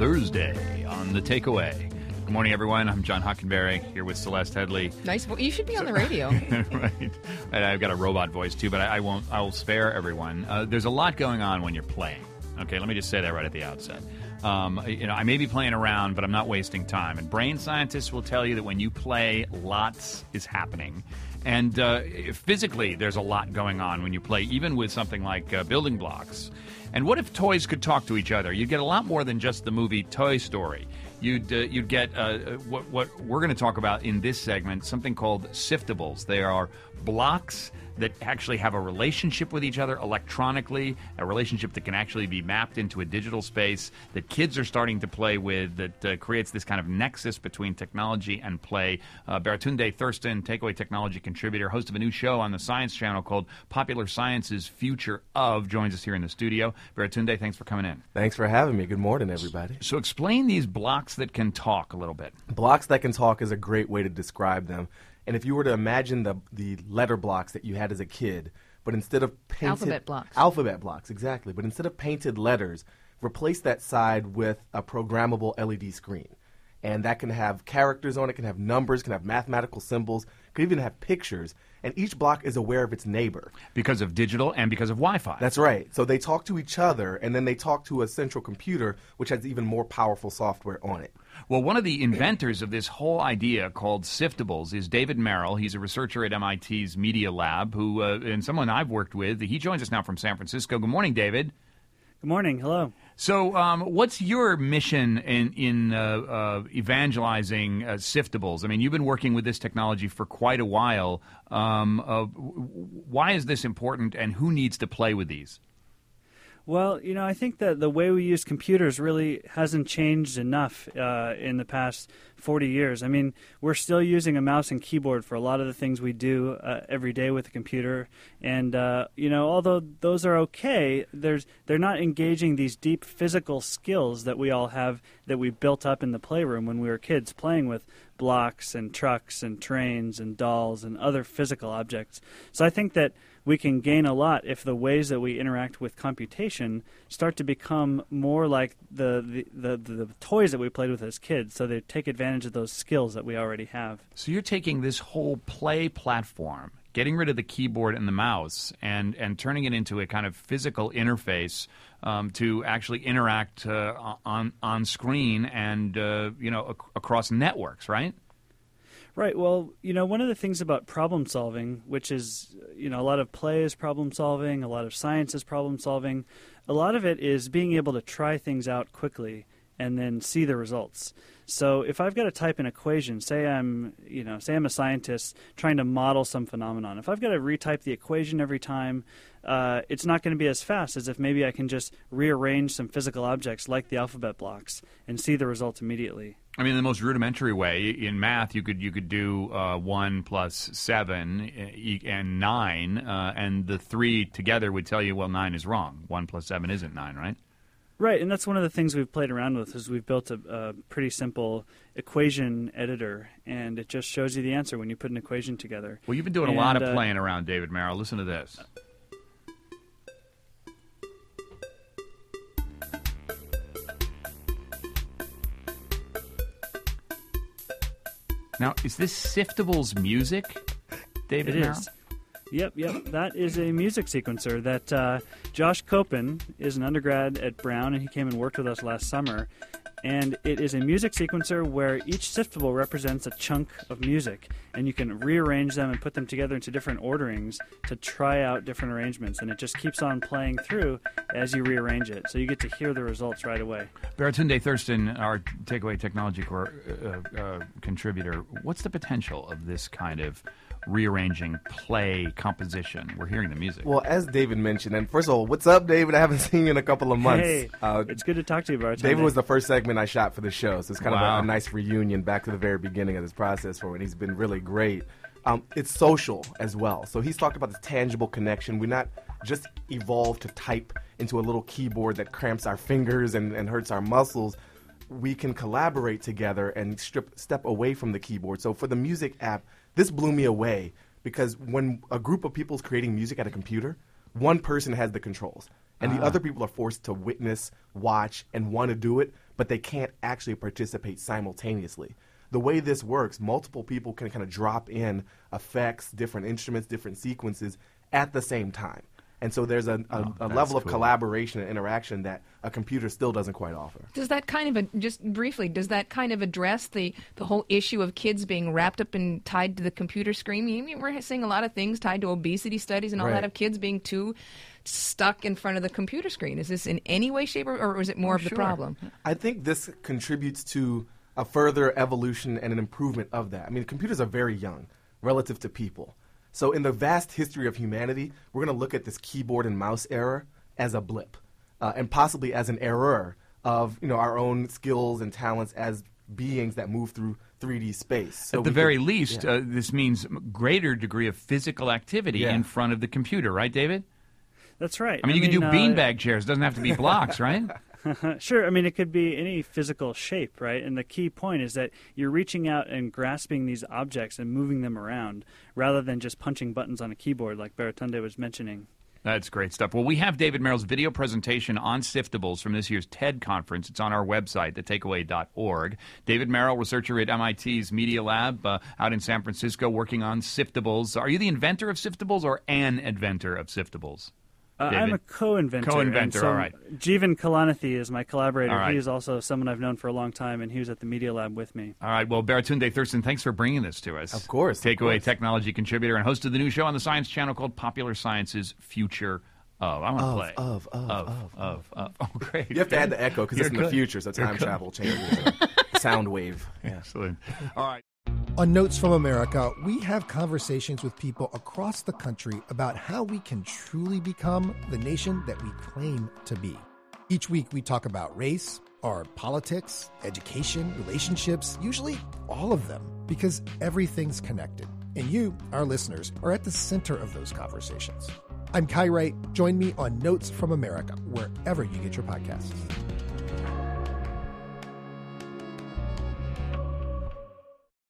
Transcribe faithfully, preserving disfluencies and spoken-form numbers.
Thursday on The Takeaway. Good morning, everyone. I'm John Hockenberry here with Celeste Headley. Nice. Vo- you should be on the radio. Right. And I've got a robot voice, too, but I, I won't. I will spare everyone. Uh, there's a lot going on when you're playing. Okay, let me just say that right at the outset. Um, you know, I may be playing around, but I'm not wasting time. And brain scientists will tell you that when you play, lots is happening. And uh, physically, there's a lot going on when you play, even with something like uh, building blocks. And what if toys could talk to each other? You'd get a lot more than just the movie Toy Story. You'd uh, you'd get uh, what what we're going to talk about in this segment, something called siftables. They are blocks that actually have a relationship with each other electronically, a relationship that can actually be mapped into a digital space that kids are starting to play with, that uh, creates this kind of nexus between technology and play. Uh, Baratunde Thurston, Takeaway Technology contributor, host of a new show on the Science Channel called Popular Science's Future Of, joins us here in the studio. Baratunde, thanks for coming in. Thanks for having me. Good morning, everybody. So explain these blocks that can talk a little bit. Blocks that can talk is a great way to describe them. And if you were to imagine the the letter blocks that you had as a kid, but instead of painted... Alphabet blocks. Alphabet blocks, exactly. But instead of painted letters, replace that side with a programmable L E D screen. And that can have characters on it, can have numbers, can have mathematical symbols, could even have pictures. And each block is aware of its neighbor. Because of digital and because of Wi-Fi. That's right. So they talk to each other, and then they talk to a central computer, which has even more powerful software on it. Well, one of the inventors of this whole idea called siftables is David Merrill. He's a researcher at M I T's Media Lab, who uh, and someone I've worked with. He joins us now from San Francisco. Good morning, David. Good morning. Hello. So um, what's your mission in, in uh, uh, evangelizing uh, siftables? I mean, you've been working with this technology for quite a while. Um, uh, why is this important, and who needs to play with these? Well, you know, I think that the way we use computers really hasn't changed enough uh, in the past forty years. I mean, we're still using a mouse and keyboard for a lot of the things we do uh, every day with a computer. And, uh, you know, although those are okay, there's they're not engaging these deep physical skills that we all have that we built up in the playroom when we were kids playing with blocks and trucks and trains and dolls and other physical objects. So I think that we can gain a lot if the ways that we interact with computation start to become more like the, the, the, the toys that we played with as kids, so they take advantage of those skills that we already have. So you're taking this whole play platform, getting rid of the keyboard and the mouse, and, and turning it into a kind of physical interface um, to actually interact uh, on, on screen and uh, you know ac- across networks, right? Right. Well, you know, one of the things about problem solving, which is, you know, a lot of play is problem solving, a lot of science is problem solving, a lot of it is being able to try things out quickly and then see the results. So if I've got to type an equation, say I'm, you know, say I'm a scientist trying to model some phenomenon. If I've got to retype the equation every time, uh, it's not going to be as fast as if maybe I can just rearrange some physical objects like the alphabet blocks and see the result immediately. I mean, in the most rudimentary way, in math, you could you could do uh, one plus seven and nine, uh, and the three together would tell you, well, nine is wrong. One plus seven isn't nine, right? Right, and that's one of the things we've played around with is we've built a, a pretty simple equation editor, and it just shows you the answer when you put an equation together. Well, you've been doing and, a lot of uh, playing around, David Merrill. Listen to this. Now, is this Siftables music, David It Merrill? is. Yep, yep. That is a music sequencer that uh, Josh Copen is an undergrad at Brown, and he came and worked with us last summer. And it is a music sequencer where each siftable represents a chunk of music, and you can rearrange them and put them together into different orderings to try out different arrangements, and it just keeps on playing through as you rearrange it, so you get to hear the results right away. Baratunde Thurston, our Takeaway Technology Corps uh, uh, contributor, what's the potential of this kind of rearranging play composition? We're hearing the music. Well, as David mentioned, and first of all, what's up, David? I haven't seen you in a couple of months. Hey, uh, it's good to talk to you, Baratunde. David was the first segment I shot for the show, so it's kind Wow. of a, a nice reunion back to the very beginning of this process for him, and he's been really great. Um, it's social as well. So he's talked about this tangible connection. We're not just evolved to type into a little keyboard that cramps our fingers and, and hurts our muscles. We can collaborate together and strip, step away from the keyboard. So for the music app, this blew me away because when a group of people is creating music at a computer, one person has the controls. And the Ah. other people are forced to witness, watch, and want to do it, but they can't actually participate simultaneously. The way this works, multiple people can kind of drop in effects, different instruments, different sequences at the same time. And so there's a, a, Oh, a that's level of cool. collaboration and interaction that a computer still doesn't quite offer. Does that kind of, a, just briefly, does that kind of address the, the whole issue of kids being wrapped up and tied to the computer screen? I mean, we're seeing a lot of things tied to obesity studies and all Right. that of kids being too stuck in front of the computer screen. Is this in any way, shape, or, or is it more Oh, of the sure. problem? I think this contributes to a further evolution and an improvement of that. I mean, computers are very young relative to people. So in the vast history of humanity, we're going to look at this keyboard and mouse era as a blip, uh, and possibly as an error of, you know, our own skills and talents as beings that move through three D space. So At the we very could- least, yeah. uh, this means greater degree of physical activity Yeah. in front of the computer, right, David? That's right. I mean, you can do uh, beanbag chairs. It doesn't have to be blocks, right? Sure. I mean, it could be any physical shape, right? And the key point is that you're reaching out and grasping these objects and moving them around rather than just punching buttons on a keyboard like Baratunde was mentioning. That's great stuff. Well, we have David Merrill's video presentation on Siftables from this year's TED conference. It's on our website, the takeaway dot org. David Merrill, researcher at M I T's Media Lab uh, out in San Francisco, working on Siftables. Are you the inventor of Siftables or an inventor of Siftables? Uh, David? I'm a co-inventor. Co-inventor, and so all right. Jeevan Kalanithi is my collaborator. All right. He is also someone I've known for a long time, and he was at the Media Lab with me. All right. Well, Baratunde Thurston, thanks for bringing this to us. Of course, of Takeaway course. technology contributor and host of the new show on the Science Channel called Popular Science's Future of. I want to Of, play. of, of, of, of, of, of. Oh, great. You have to add the echo because it's You're in the good. future, so You're time good. travel changes the sound wave. Yeah. Excellent. All right. On Notes from America, we have conversations with people across the country about how we can truly become the nation that we claim to be. Each week, we talk about race, our politics, education, relationships, usually all of them, because everything's connected. And you, our listeners, are at the center of those conversations. I'm Kai Wright. Join me on Notes from America, wherever you get your podcasts.